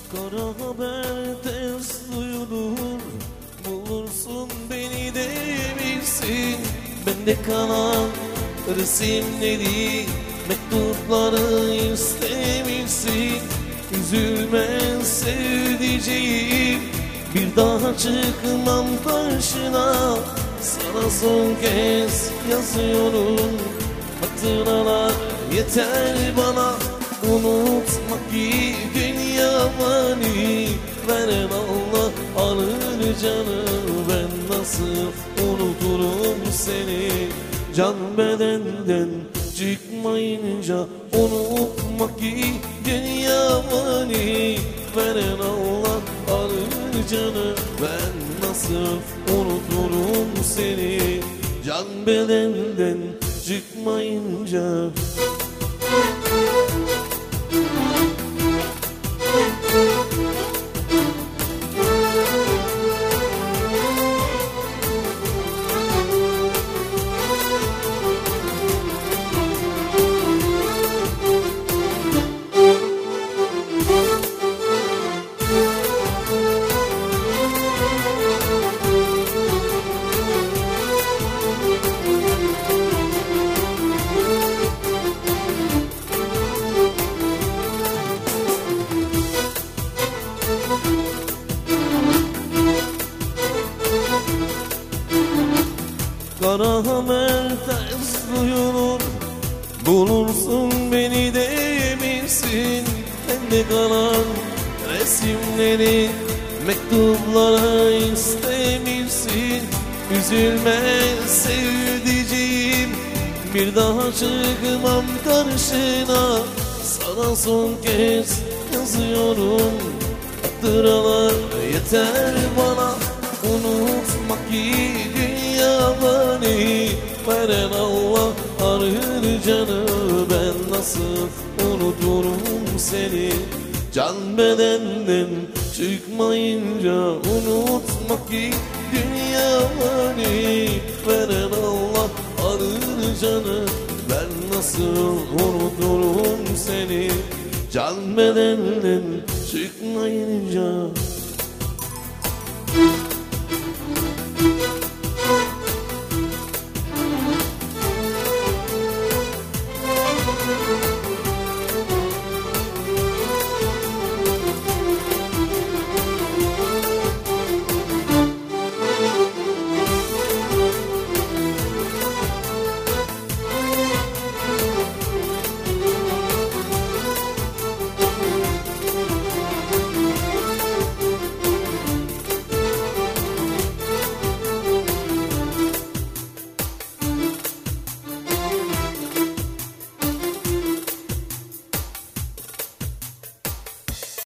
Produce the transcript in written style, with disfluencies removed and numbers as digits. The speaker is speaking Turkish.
Kara haber tez duyulur, bulursun beni de bilsin. Bende kalan resimleri, mektupları istemişsin. Üzülme sevdiceğim, bir daha çıkmam karşına. Sana son kez yazıyorum, hatıralar yeter bana. Unutmak ki dünya fani, veren Allah alır canı. Ben nasıl unuturum seni, can bedenden çıkmayınca. Unutmak ki dünya fani, veren Allah alır canı. Ben nasıl unuturum seni, can bedenden çıkmayınca. Kara haber ters duyulur, bulursun beni de eminsin. Bende kalan resimleri, mektuplara istemişsin. Üzülme sevdiceğim, bir daha çıkmam karşına. Sana son kez yazıyorum, hatıralar yeter bana. Unutmak ki dünya fani, veren Allah arır canı. Ben nasıl unuturum seni, can bedenden çıkmayınca. Unutmak ki dünya fani, veren Allah arır canı. Ben nasıl unuturum seni, can bedenden çıkmayınca.